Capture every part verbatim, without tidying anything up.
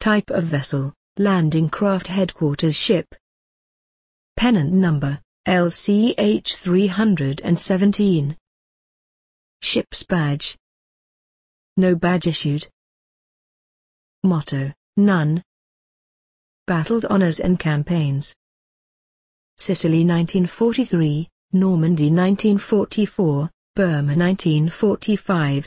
Type of vessel, landing craft headquarters ship. Pennant number, L C H three seventeen. Ship's badge. No badge issued. Motto, none. Battled honors and campaigns. Sicily nineteen forty-three, Normandy nineteen forty-four, Burma nineteen forty-five.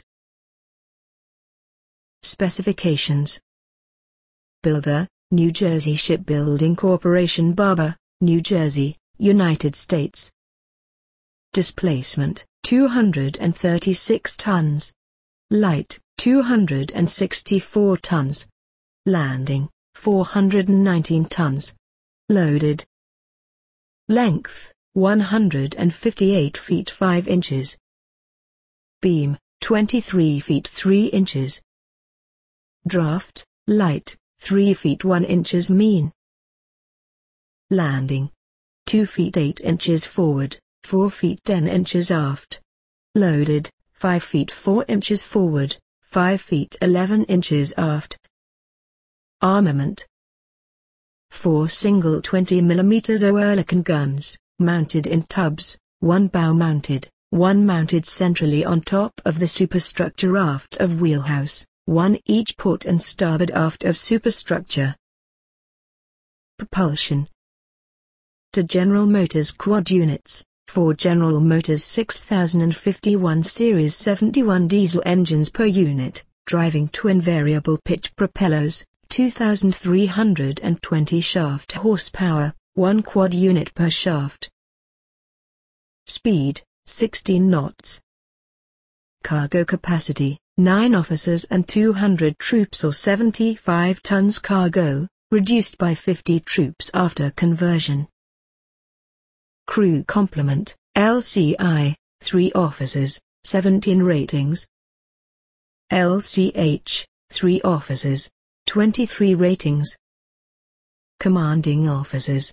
Specifications. Builder, New Jersey Shipbuilding Corporation, Barber, New Jersey, United States. Displacement, two hundred thirty-six tons. Light, two hundred sixty-four tons. Landing, four hundred nineteen tons. Loaded. Length, one hundred fifty-eight feet five inches. Beam, twenty-three feet three inches. Draft, light, three feet one inches mean. Landing, two feet eight inches forward, four feet ten inches aft. Loaded, five feet four inches forward, five feet eleven inches aft. Armament. Four single twenty millimeter Oerlikon guns, mounted in tubs, one bow-mounted, one mounted centrally on top of the superstructure aft of wheelhouse, one each port and starboard aft of superstructure. Propulsion. To General Motors quad units, for General Motors six thousand fifty-one series seventy-one diesel engines per unit, driving twin variable pitch propellers, two thousand three hundred twenty shaft horsepower, one quad unit per shaft. Speed, sixteen knots. Cargo capacity, nine officers and two hundred troops or seventy-five tons cargo, reduced by fifty troops after conversion. Crew complement, L C I, three officers, seventeen ratings. L C H, three officers, twenty-three ratings. Commanding officers.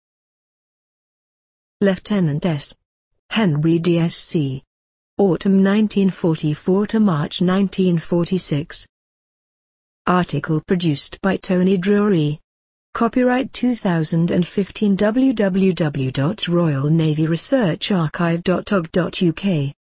Lieutenant S. Henry D S C. Autumn nineteen forty-four to March nineteen forty-six. Article produced by Tony Drury. Copyright two thousand fifteen w w w dot royal navy research archive dot org dot u k